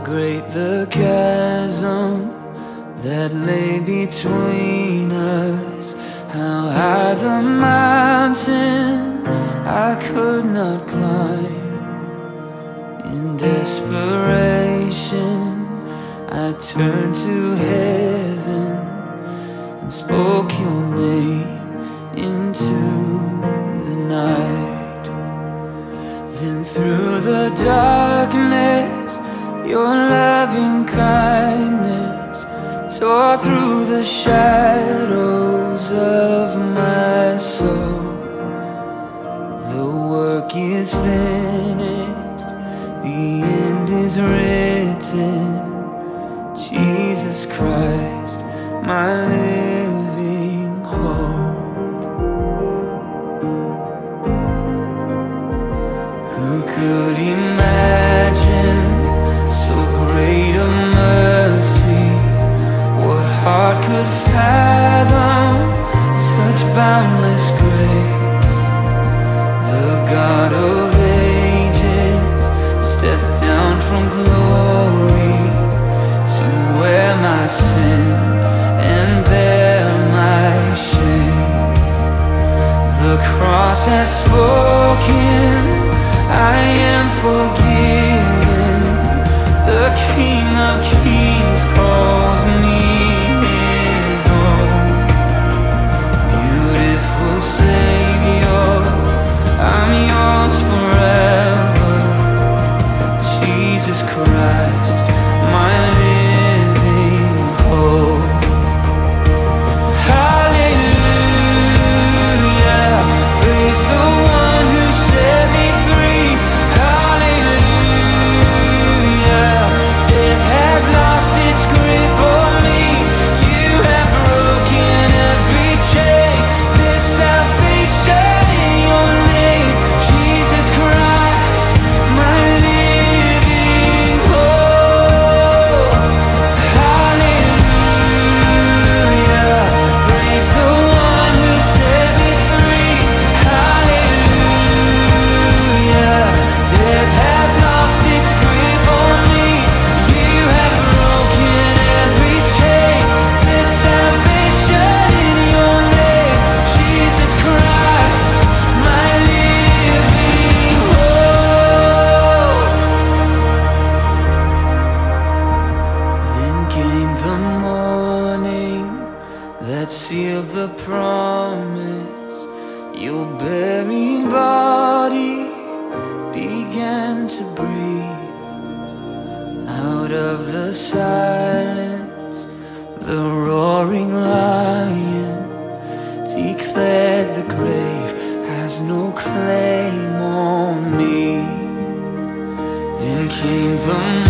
great the chasm that lay between us, how high the mountain I could not climb. In desperation I turned to heaven and spoke your name into the night. Then through the darkness your loving kindness tore through the shadows of my soul. The work is finished, the end is written. Jesus Christ, my living hope. Who could imagine so great a mercy? What heart could fathom such boundless grace? The God of ages stepped down from glory to wear my sin and bear my shame. The cross has spoken, I am forgiven. The King of Kings calls me his own. Beautiful Savior, I'm yours forever. Jesus Christ, my living hope. Hallelujah, praise the one who set me free. Hallelujah, death has lost its grip on me. You have broken every chain. There's salvation in your name. Jesus Christ, my living hope. Hallelujah, praise the one who set me free. Hallelujah, death has lost its grip on me. You have broken every chain. There's salvation in your name. Jesus Christ, my living hope. Then came the morning that sealed the promise. Your buried body began to breathe. Out of the silence, the roaring lion declared the grave has no claim on me. Then came the